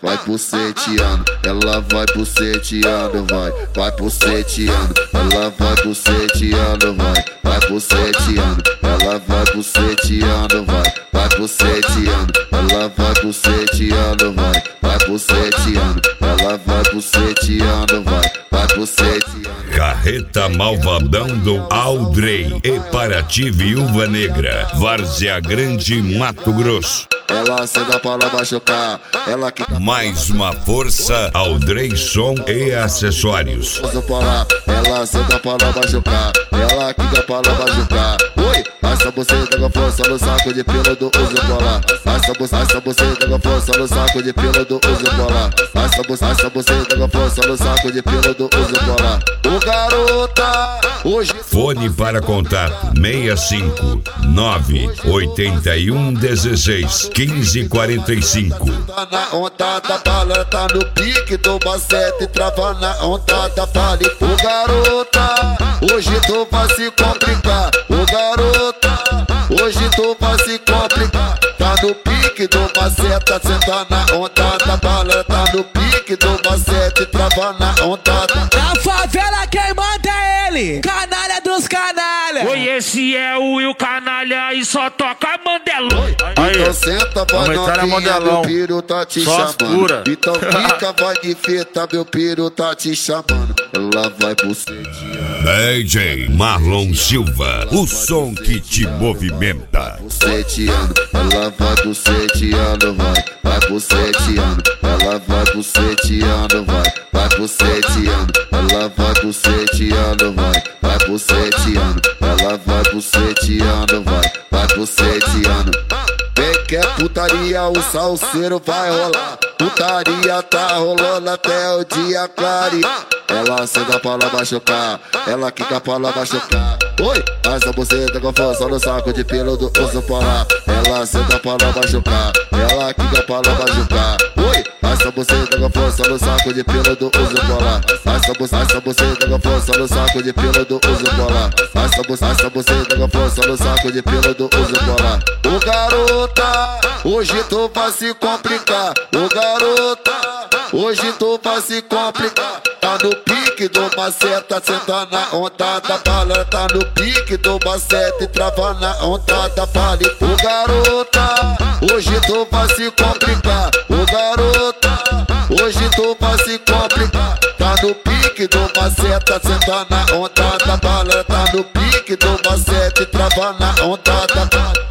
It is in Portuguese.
vai buceteando, ela vai buceteando, vai buceteando, ela vai buceteando, vai buceteando, ela vai buceteando, vai buceteando, ela vai buceteando, vai buceteando, ela vai buceteando, vai buceteando. Carreta Malvadão do Aldrey e Paraty Viúva Negra, Várzea Grande, Mato Grosso. Ela senta pra lá machucar, ela que mais uma força, Aldrey Som e Acessórios. Ela senta pra lá machucar, ela quica pra lá machucar. Oi, essa buceta com força no saco de pelo do uso polar. Essa buceta com força no saco de pelo do uso polar. Essa buceta com força no saco de pelo do uso polar. O garota, hoje. Fone para contato 65 981 16 1545. Tá na onda da bala, tá no pique do macete, trava na onda da bala. O garota, hoje tu vai se complicar. O garota, hoje tu vai se complicar. Tá no pique do macete, senta na onda da bala. Tá no pique do macete, trava na onda da... Na favela quem manda é ele, canalha dos canalha. Oi, esse é o Will Canalha e só toca Mandelão. Então senta pra novinha, meu piro tá te chamando. Então fica, vai de fita, meu piro tá te chamando. Ela vai buceteando. DJ Marlon Silva, o som que te movimenta. Buceteando, ela vai buceteando, vai buceteando, ela vai buceteando, vai buceteando, ela vai buceteando, vai buceteando, ela vai buceteando, vai buceteando. Vem que é putaria, o salseiro vai rolar. Putaria tá rolando até o dia clarear. Ela senta pra lá machucar, ela quica pra lá machucar. Oi, essa buceta com força no saco de pelo do urso polar. Ela senta pra lá machucar, ela quica pra lá machucar. Oi, essa buceta com força no saco de pelo do urso polar. Essa buceta com força no saco de pelo do urso polar. Essa buceta com força no saco de pelo do urso polar. O garota, hoje tu vai se complicar. O garota, hoje tu vai se complicar. Tá no pique do maceta, senta na onda da bala. Tá no pique do macete, trava na onda da bala. O garota, hoje tu vai se complicar. O garota, hoje tu vai se complicar. Tá no pique do maceta, senta na onda da bala. Tá no pique do macete, trava na onda da bala.